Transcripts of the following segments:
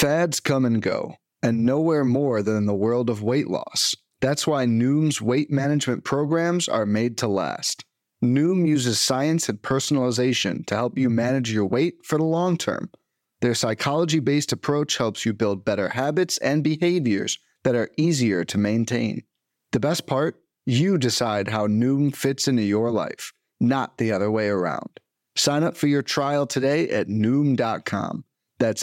Fads come and go, and nowhere more than in the world of weight loss. That's why Noom's weight management programs are made to last. Noom uses science and personalization to help you manage your weight for the long term. Their psychology-based approach helps you build better habits and behaviors that are easier to maintain. The best part? You decide how Noom fits into your life, not the other way around. Sign up for your trial today at Noom.com. That's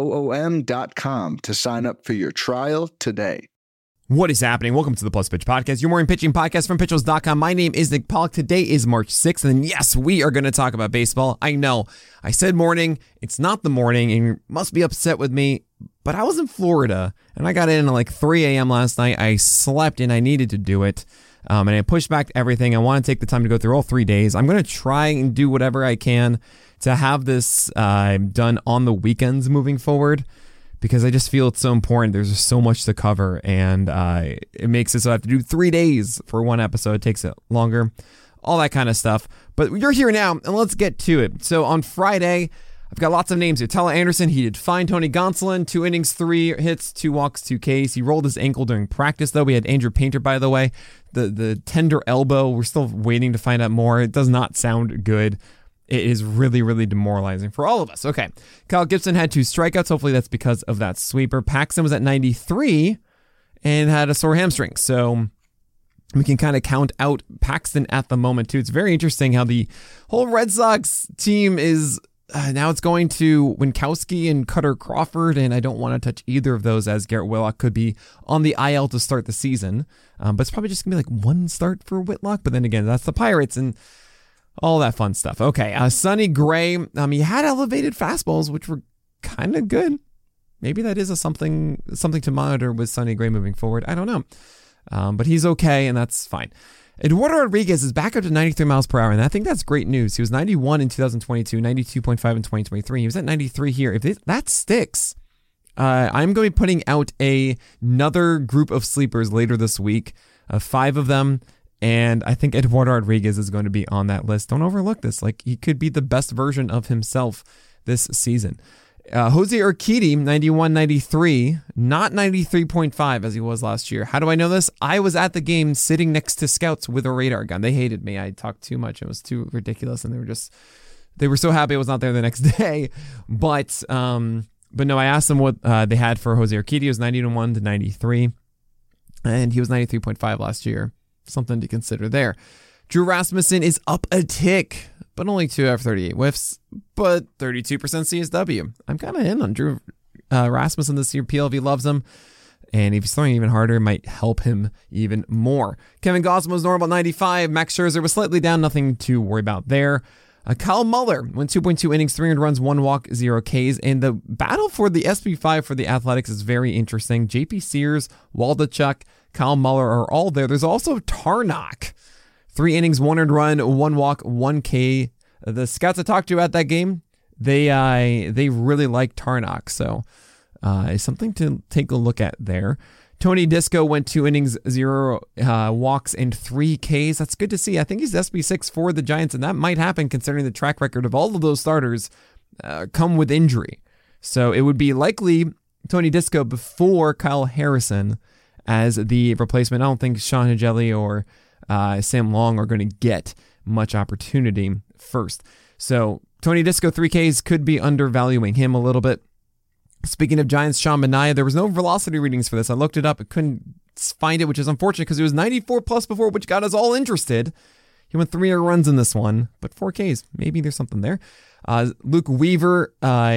Noom.com to sign up for your trial today. What is happening? Welcome to the Plus Pitch Podcast, your morning pitching podcast from Pitchers.com. My name is Nick Pollock. Today is March 6th, and yes, we are going to talk about baseball. I know, I said morning. It's not the morning, and you must be upset with me, but I was in Florida, and I got in at like 3 a.m. last night. I slept, and I needed to do it, and I pushed back everything. I want to take the time to go through all 3 days. I'm going to try and do whatever I can to have this done on the weekends moving forward, because I just feel it's so important. There's just so much to cover, and it makes it so I have to do 3 days for one episode. It takes it longer, all that kind of stuff. But you're here now, and let's get to it. So on Friday, I've got lots of names here. Tyler Anderson, he did fine. Tony Gonsolin, 2 innings, 3 hits, 2 walks, 2 Ks. He rolled his ankle during practice, though. We had Andrew Painter, by the way. The tender elbow, we're still waiting to find out more. It does not sound good. It is really, really demoralizing for all of us. Okay. Kyle Gibson had 2 strikeouts. Hopefully that's because of that sweeper. Paxton was at 93 and had a sore hamstring. So we can kind of count out Paxton at the moment, too. It's very interesting how the whole Red Sox team is now it's going to Winkowski and Cutter Crawford, and I don't want to touch either of those, as Garrett Whitlock could be on the IL to start the season. But it's probably just going to be like one start for Whitlock. But then again, that's the Pirates, and all that fun stuff. Okay, Sonny Gray, he had elevated fastballs, which were kind of good. Maybe that is something to monitor with Sonny Gray moving forward. I don't know. But he's okay, and that's fine. Eduardo Rodriguez is back up to 93 miles per hour, and I think that's great news. He was 91 in 2022, 92.5 in 2023. He was at 93 here. If that sticks, I'm going to be putting out another group of sleepers later this week, 5 of them. And I think Eduardo Rodriguez is going to be on that list. Don't overlook this. Like, he could be the best version of himself this season. Jose Urquidy, 91-93, not 93.5 as he was last year. How do I know this? I was at the game sitting next to scouts with a radar gun. They hated me. I talked too much. It was too ridiculous. And they were so happy I was not there the next day. But no, I asked them what they had for Jose Urquidy. It was 91-93. And he was 93.5 last year. Something to consider there. Drew Rasmussen is up a tick, but only 2 out of 38 whiffs, but 32% CSW. I'm kind of in on Drew Rasmussen this year. PLV loves him, and if he's throwing even harder, it might help him even more. Kevin Gausman was normal at 95. Max Scherzer was slightly down. Nothing to worry about there. Kyle Muller went 2.2 innings, 300 runs, 1 walk, 0 Ks. And the battle for the SP5 for the Athletics is very interesting. JP Sears, Waldichuk, Kyle Muller are all there. There's also Tarnok. 3 innings, 1 earned run, 1 walk, 1 K. The scouts I talked to at that game, they really like Tarnok. So it's something to take a look at there. Tony Disco went 2 innings, 0 walks, and 3 Ks. That's good to see. I think he's SB6 for the Giants, and that might happen considering the track record of all of those starters come with injury. So it would be likely Tony Disco before Kyle Harrison as the replacement. I don't think Sean Higeli or Sam Long are going to get much opportunity first. So Tony Disco, 3 Ks, could be undervaluing him a little bit. Speaking of Giants, Sean Manaea, there was no velocity readings for this. I looked it up. I couldn't find it, which is unfortunate because it was 94 plus before, which got us all interested. He went 3 runs in this one, but 4 Ks. Maybe there's something there. Luke Weaver,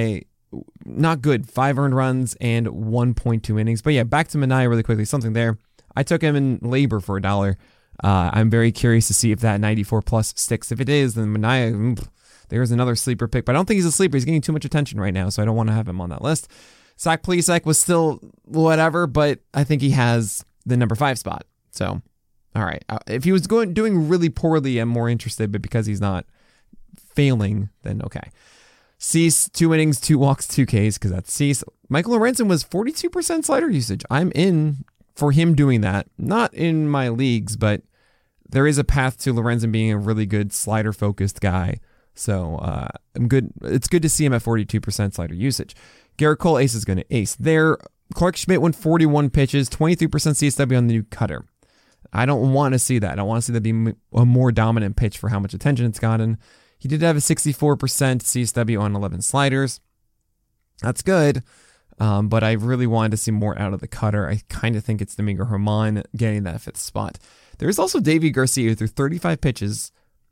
not good. 5 earned runs and 1.2 innings. But yeah, back to Manaea really quickly. Something there. I took him in labor for $1. I'm very curious to see if that 94 plus sticks. If it is, then Manaea, there's another sleeper pick, but I don't think he's a sleeper. He's getting too much attention right now, so I don't want to have him on that list. Zach Plesac was still whatever, but I think he has the number 5 spot. So, all right. If he was doing really poorly, I'm more interested, but because he's not failing, then okay. Cease, 2 innings, 2 walks, 2 Ks, because that's Cease. Michael Lorenzen was 42% slider usage. I'm in for him doing that. Not in my leagues, but there is a path to Lorenzen being a really good slider-focused guy. So I'm good. It's good to see him at 42% slider usage. Garrett Cole, ace is going to ace there. Clark Schmidt went 41 pitches, 23% CSW on the new cutter. I don't want to see that. I want to see that be a more dominant pitch for how much attention it's gotten. He did have a 64% CSW on 11 sliders. That's good, but I really wanted to see more out of the cutter. I kind of think it's Domingo Germán getting that 5th spot. There's also Davy Garcia who threw 35 pitches,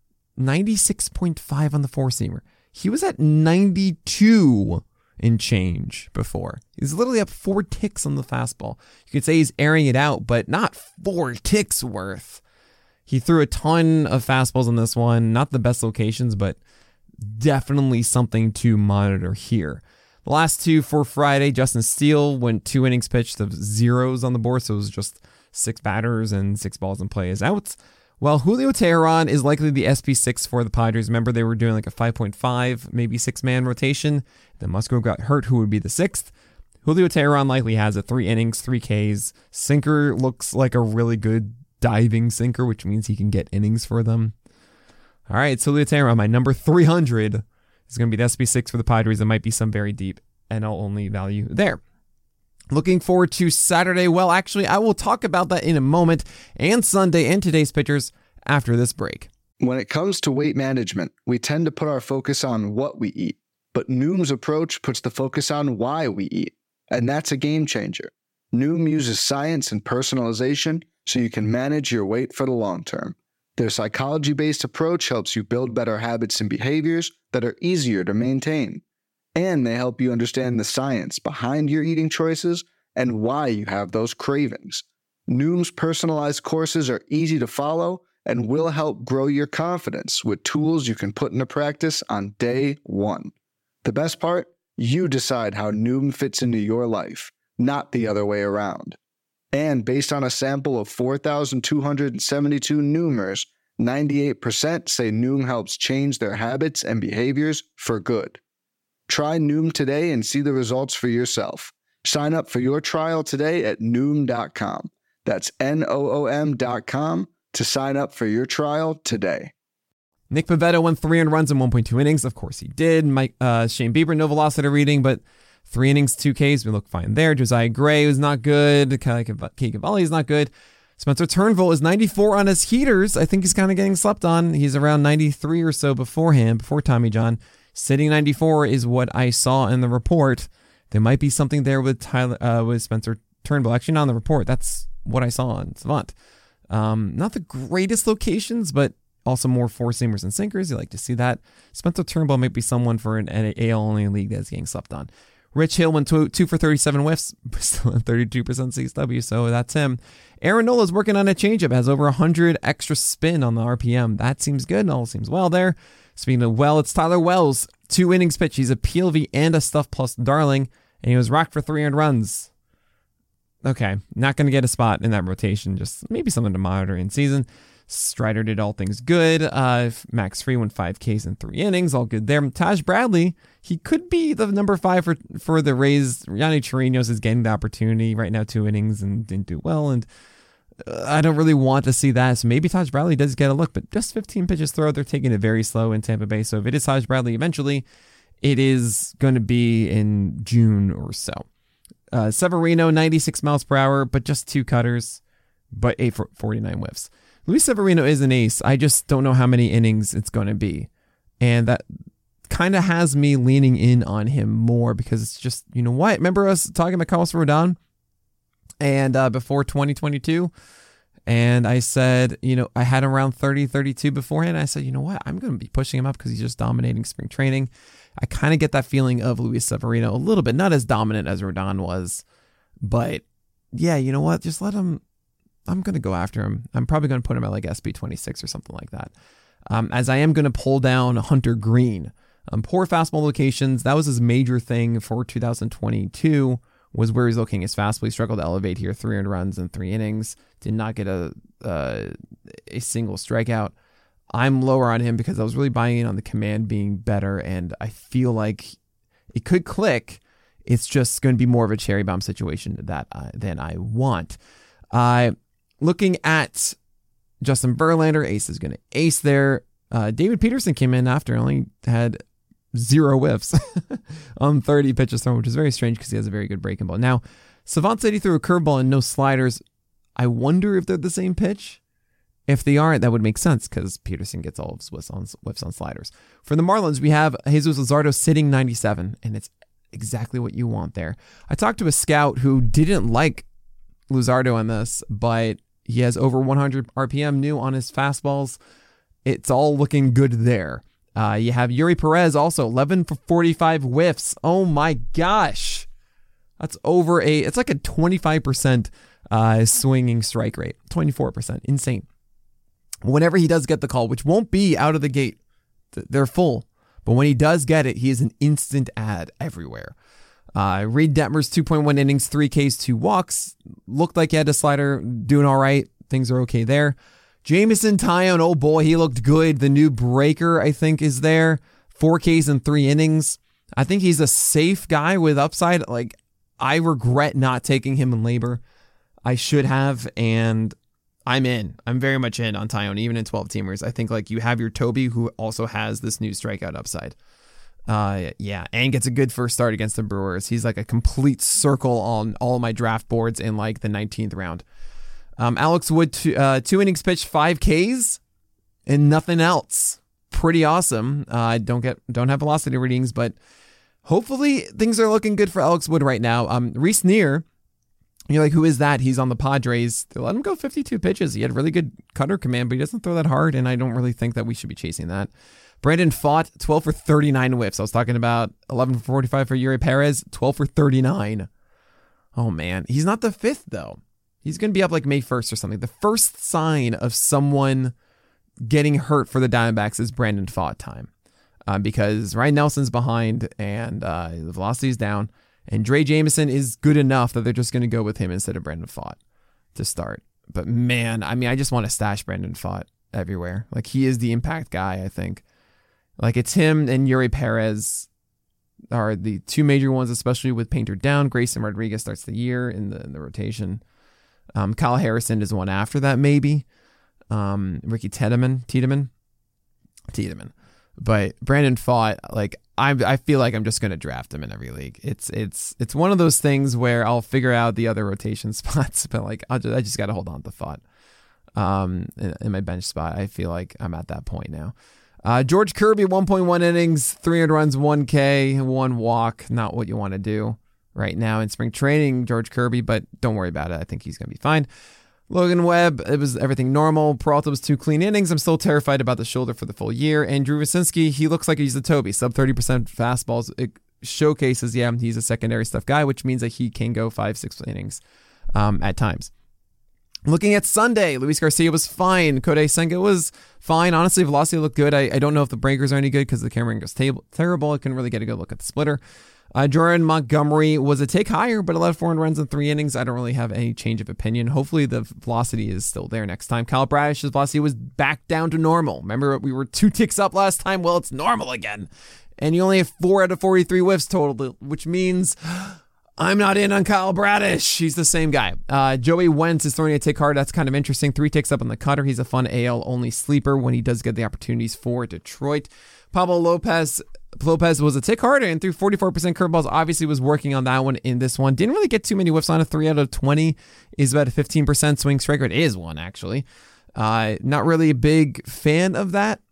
96.5 on the 4-seamer. He was at 92 and change before. He's literally up 4 ticks on the fastball. You could say he's airing it out, but not 4 ticks worth. He threw a ton of fastballs on this one. Not the best locations, but definitely something to monitor here. The last 2 for Friday, Justin Steele went 2 innings pitched of zeros on the board, so it was just 6 batters and 6 balls in play as outs. Well, Julio Teheran is likely the SP6 for the Padres. Remember, they were doing like a 5.5, maybe 6-man rotation. Then Musgrove got hurt, who would be the 6th. Julio Teheran likely has a 3 innings, 3 Ks. Sinker looks like a really good diving sinker, which means he can get innings for them. All right, so Julio Teheran, my number 300, is going to be the SP6 for the Padres. There might be some very deep NL only value there. Looking forward to Saturday. Well, actually, I will talk about that in a moment, and Sunday and today's pitchers after this break. When it comes to weight management, we tend to put our focus on what we eat, but Noom's approach puts the focus on why we eat, and that's a game changer. Noom uses science and personalization so you can manage your weight for the long term. Their psychology-based approach helps you build better habits and behaviors that are easier to maintain. And they help you understand the science behind your eating choices and why you have those cravings. Noom's personalized courses are easy to follow and will help grow your confidence with tools you can put into practice on day 1. The best part? You decide how Noom fits into your life, not the other way around. And based on a sample of 4,272 Noomers, 98% say Noom helps change their habits and behaviors for good. Try Noom today and see the results for yourself. Sign up for your trial today at Noom.com. That's Noom.com to sign up for your trial today. Nick Pivetta went 3 earned runs in 1.2 innings. Of course he did. Shane Bieber, no velocity reading, but 3 innings, 2 Ks. We look fine there. Josiah Gray was not good. Keegan Volley is not good. Spencer Turnbull is 94 on his heaters. I think he's kind of getting slept on. He's around 93 or so before Tommy John. Sitting 94 is what I saw in the report. There might be something there with Spencer Turnbull. Actually, not on the report. That's what I saw on Savant. Not the greatest locations, but also more 4-seamers and sinkers. You like to see that. Spencer Turnbull might be someone for an AL-only league that's getting slept on. Rich Hill went 2 for 37 whiffs, still at 32% CSW, so that's him. Aaron Nola's working on a changeup, has over 100 extra spin on the RPM. That seems good. Nola seems well there. Speaking of well, it's Tyler Wells. 2 innings pitch. He's a PLV and a Stuff Plus darling, and he was rocked for 3 earned runs. Okay, not going to get a spot in that rotation. Just maybe something to monitor in season. Strider did all things good. Max Free went 5 Ks in 3 innings. All good there. Taj Bradley, he could be the number 5 for the Rays. Yanni Chirinos is getting the opportunity right now, 2 innings and didn't do well. And I don't really want to see that. So maybe Taj Bradley does get a look, but just 15 pitches throw. They're taking it very slow in Tampa Bay. So if it is Taj Bradley eventually, it is going to be in June or so. Severino, 96 miles per hour, but just 2 cutters, but 8 for 49 whiffs. Luis Severino is an ace. I just don't know how many innings it's going to be. And that kind of has me leaning in on him more because it's just, you know what? Remember us talking about Carlos Rodon and before 2022? And I said, I had him around 30, 32 beforehand. I said, you know what? I'm going to be pushing him up because he's just dominating spring training. I kind of get that feeling of Luis Severino a little bit, not as dominant as Rodon was, but yeah, you know what? Just let him. I'm going to go after him. I'm probably going to put him at like SB26 or something like that. As I am going to pull down Hunter Green. Poor fastball locations. That was his major thing for 2022 was where he's looking his fastball. He struggled to elevate here, 300 runs in 3 innings. Did not get a single strikeout. I'm lower on him because I was really buying in on the command being better, and I feel like it could click. It's just going to be more of a cherry bomb situation than I want. Looking at Justin Verlander, ace is going to ace there. David Peterson came in after, only had 0 whiffs on 30 pitches thrown, which is very strange because he has a very good breaking ball. Now, Savant said he threw a curveball and no sliders. I wonder if they're the same pitch. If they aren't, that would make sense because Peterson gets all of his whiffs on sliders. For the Marlins, we have Jesus Luzardo sitting 97, and it's exactly what you want there. I talked to a scout who didn't like Luzardo on this, but he has over 100 RPM new on his fastballs. It's all looking good there. You have Yuri Perez also 11 for 45 whiffs. Oh my gosh. That's it's like a 25% swinging strike rate. 24%. Insane. Whenever he does get the call, which won't be out of the gate, they're full. But when he does get it, he is an instant ad everywhere. Reed Detmers, 2.1 innings, 3 Ks, 2 walks. Looked like he had a slider, doing all right. Things are okay there. Jameson Taillon, oh boy, he looked good. The new breaker, I think, is there. 4 Ks in 3 innings. I think he's a safe guy with upside. Like, I regret not taking him in labor. I should have, and I'm in. I'm very much in on Taillon, even in 12-teamers. I think, like, you have your Toby, who also has this new strikeout upside. Yeah, and gets a good first start against the Brewers. He's like a complete circle on all my draft boards in, like, the 19th round. Alex Wood, 2 innings pitched, 5 Ks, and nothing else. Pretty awesome. Don't have velocity readings, but hopefully things are looking good for Alex Wood right now. Reese Neer, you're like, who is that? He's on the Padres. They let him go 52 pitches. He had really good cutter command, but he doesn't throw that hard, and I don't really think that we should be chasing that. Brandon Pfaadt, 12 for 39 whiffs. I was talking about 11 for 45 for Yuri Perez, 12 for 39. Oh, man. He's not the 5th, though. He's going to be up like May 1st or something. The first sign of someone getting hurt for the Diamondbacks is Brandon Pfaadt time. Because Ryan Nelson's behind, and the velocity's down. And Dre Jameson is good enough that they're just going to go with him instead of Brandon Pfaadt to start. But man, I mean, I just want to stash Brandon Pfaadt everywhere. Like, he is the impact guy, I think. Like, it's him and Yuri Perez are the 2 major ones, especially with Painter down. Grayson Rodriguez starts the year in the rotation. Kyle Harrison is one after that, maybe. Ricky Tiedemann. But Brandon Pfaadt, like, I feel like I'm just going to draft him in every league. It's one of those things where I'll figure out the other rotation spots, but like I just got to hold on to Pfaadt. In my bench spot, I feel like I'm at that point now. George Kirby, 1.1 innings, 300 runs, 1K, 1 walk. Not what you want to do right now in spring training, George Kirby, but don't worry about it. I think he's going to be fine. Logan Webb, it was everything normal. Peralta was 2 clean innings. I'm still terrified about the shoulder for the full year. And Drew Wyszynski, he looks like he's a Toby. Sub 30% fastballs. It showcases, yeah, he's a secondary stuff guy, which means that he can go 5-6 innings at times. Looking at Sunday, Luis Garcia was fine. Kodai Senga was fine. Honestly, velocity looked good. I don't know if the breakers are any good because the camera angle's terrible. I couldn't really get a good look at the splitter. Jordan Montgomery was a tick higher, but allowed 4 runs in 3 innings. I don't really have any change of opinion. Hopefully the velocity is still there next time. Kyle Bradish's velocity was back down to normal. Remember, we were 2 ticks up last time? Well, it's normal again. And you only have 4 out of 43 whiffs total, which means I'm not in on Kyle Bradish. He's the same guy. Joey Wentz is throwing a tick hard. That's kind of interesting. 3 ticks up on the cutter. He's a fun AL-only sleeper when he does get the opportunities for Detroit. Pablo Lopez was a tick harder and threw 44% curveballs. Obviously was working on that one in this one. Didn't really get too many whiffs on it. 3 out of 20 is about a 15% swing strike rate. It is one, actually. Not really a big fan of that.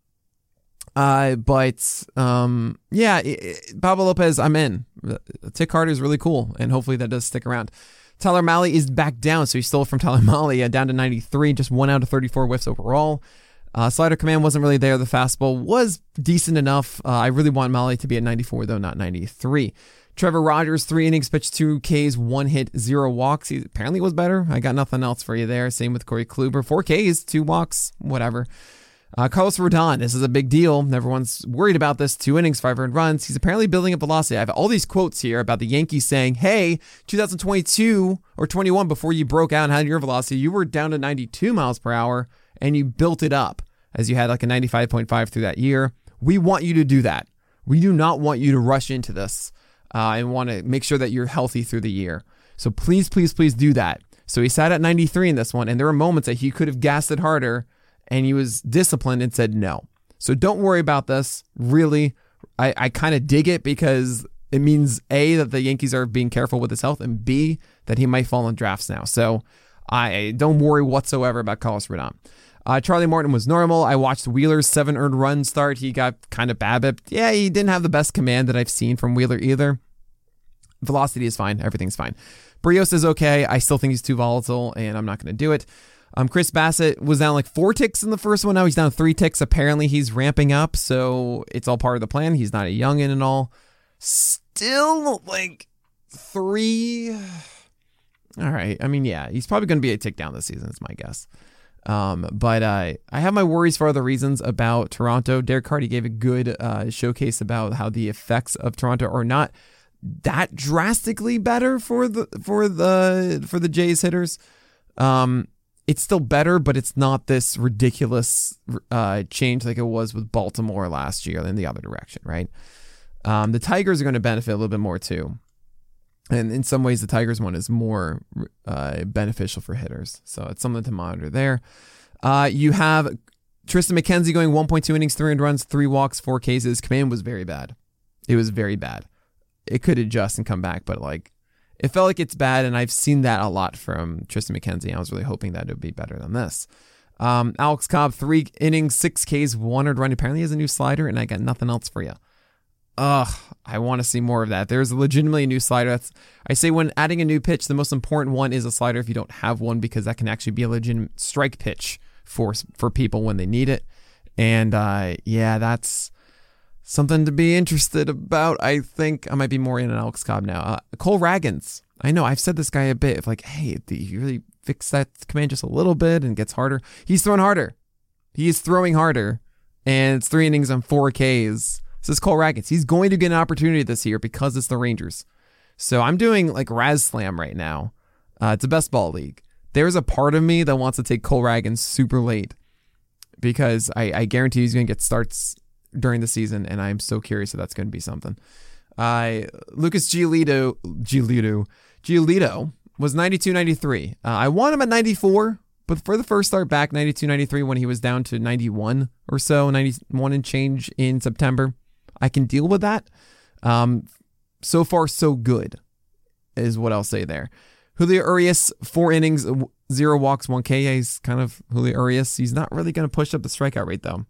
But yeah, Pablo Lopez, I'm in. Tick harder is really cool, and hopefully that does stick around. Tyler Mahle is back down, so he stole from Tyler Mahle down to 93, just 1 out of 34 whiffs overall. Slider command wasn't really there. The fastball was decent enough. I really want Mahle to be at 94, though, not 93. Trevor Rogers, 3 innings pitched, 2 Ks, 1 hit, 0 walks. He apparently was better. I got nothing else for you there. Same with Corey Kluber. 4 Ks, 2 walks, whatever. Carlos Rodon, this is a big deal. Everyone's worried about this. 2 innings, 5 earned runs. He's apparently building up velocity. I have all these quotes here about the Yankees saying, hey, 2022 or 21, before you broke out and had your velocity, you were down to 92 miles per hour and you built it up as you had like a 95.5 through that year. We want you to do that. We do not want you to rush into this and want to make sure that you're healthy through the year. So please, please, please do that. So he sat at 93 in this one, and there were moments that he could have gassed it harder, and he was disciplined and said no. So don't worry about this. Really, I kind of dig it because it means A, that the Yankees are being careful with his health, and B, that he might fall in drafts now. So I don't worry whatsoever about Carlos Rodon. Charlie Morton was normal. I watched Wheeler's 7 earned run start. He got kind of BABIP. Yeah, he didn't have the best command that I've seen from Wheeler either. Velocity is fine. Everything's fine. Barrios is okay. I still think he's too volatile, and I'm not going to do it. Chris Bassett was down like 4 ticks in the first one. Now he's down 3 ticks. Apparently he's ramping up, so it's all part of the plan. He's not a youngin' and all. Still like 3. All right. I mean, yeah, he's probably going to be a tick down this season, is my guess. But I have my worries for other reasons about Toronto. Derek Hardy gave a good showcase about how the effects of Toronto are not that drastically better for the Jays hitters. It's still better, but it's not this ridiculous change like it was with Baltimore last year in the other direction, right? The Tigers are going to benefit a little bit more too. And in some ways, the Tigers one is more beneficial for hitters. So it's something to monitor there. You have Tristan McKenzie going 1.2 innings, 3 earned runs, 3 walks, 4 Ks. Command was very bad. It was very bad. It could adjust and come back, but like it felt like it's bad, and I've seen that a lot from Tristan McKenzie. I was really hoping that it would be better than this. Alex Cobb, 3 innings, 6 Ks, 1 earned run. Apparently he has a new slider, and I got nothing else for you. I want to see more of that. There's legitimately a new slider. I say when adding a new pitch, the most important one is a slider if you don't have one, because that can actually be a legitimate strike pitch for people when they need it. And yeah, that's something to be interested about. I think I might be more in an Alex Cobb now. Cole Ragans. I know I've said this guy a bit of like, hey, do you really fix that command just a little bit and gets harder? He's throwing harder. He is throwing harder, and it's 3 innings on 4 Ks. This is Cole Ragans. He's going to get an opportunity this year because it's the Rangers. So I'm doing like Raz Slam right now. It's a best ball league. There's a part of me that wants to take Cole Ragans super late because I guarantee he's going to get starts during the season, and I'm so curious if that's going to be something. Lucas Giolito was 92-93. I want him at 94, but for the first start back, 92-93 when he was down to 91 or so, 91 and change in September. I can deal with that. So far, so good is what I'll say there. Julio Urias, 4 innings, 0 walks, 1 K. He's kind of Julio Urias. He's not really going to push up the strikeout rate, though,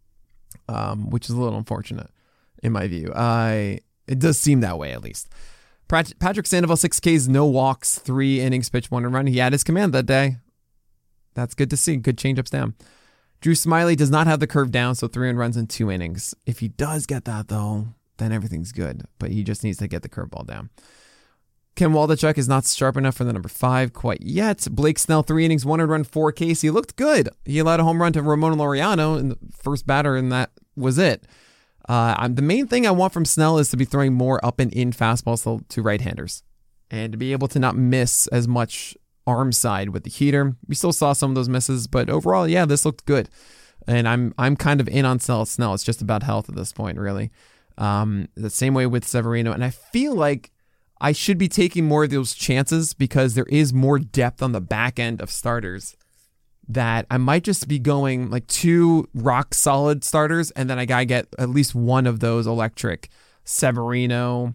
which is a little unfortunate in my view. It does seem that way, at least. Patrick Sandoval, 6 Ks, no walks, 3 innings, pitch, 1 run. He had his command that day. That's good to see. Good changeups down. Drew Smyly does not have the curve down, so 3 runs in 2 innings. If he does get that, though, then everything's good. But he just needs to get the curveball down. Ken Waldichuk is not sharp enough for the number 5 quite yet. Blake Snell, 3 innings, 1 run, 4 Ks. He looked good. He allowed a home run to Ramon Laureano in the first batter, and that was it. The main thing I want from Snell is to be throwing more up and in fastballs to right-handers and to be able to not miss as much arm side with the heater. We still saw some of those misses, but overall, yeah, this looked good. And I'm kind of in on Snell. It's just about health at this point, really. The same way with Severino. And I feel like I should be taking more of those chances because there is more depth on the back end of starters that I might just be going like 2 rock solid starters, and then I gotta get at least one of those electric Severino,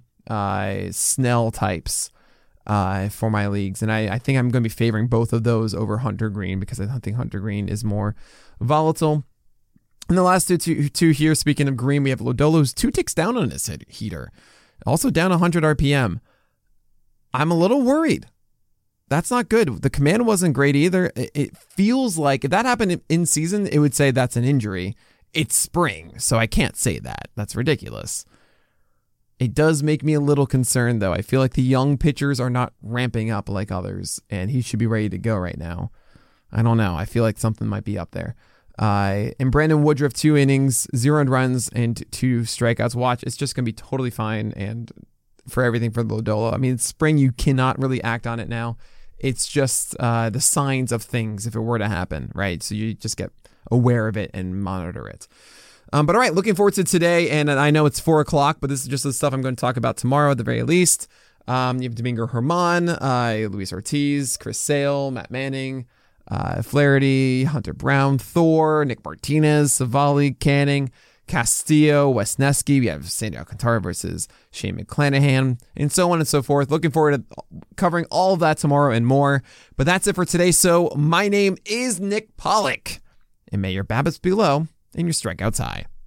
Snell types for my leagues. And I think I'm going to be favoring both of those over Hunter Green because I think Hunter Green is more volatile. And the last two here, speaking of Green, we have Lodolo, who's 2 ticks down on his heater. Also down 100 RPM. I'm a little worried. That's not good. The command wasn't great either. It feels like if that happened in season, it would say that's an injury. It's spring, so I can't say that. That's ridiculous. It does make me a little concerned, though. I feel like the young pitchers are not ramping up like others, and he should be ready to go right now. I don't know. I feel like something might be up there. And Brandon Woodruff, 2 innings, 0 runs, and 2 strikeouts. Watch, it's just going to be totally fine. And for everything for Lodolo, I mean, it's spring. You cannot really act on it now. It's just the signs of things if it were to happen, right? So you just get aware of it and monitor it. But all right, looking forward to today. And I know it's 4 o'clock, but this is just the stuff I'm going to talk about tomorrow at the very least. You have Domingo Germán, Luis Ortiz, Chris Sale, Matt Manning, Flaherty, Hunter Brown, Thor, Nick Martinez, Savali, Canning, Castillo, Wesneski. We have Sandy Alcantara versus Shane McClanahan, and so on and so forth. Looking forward to covering all of that tomorrow and more. But that's it for today. So my name is Nick Pollack, and may your BABIPs be low and your strikeouts high.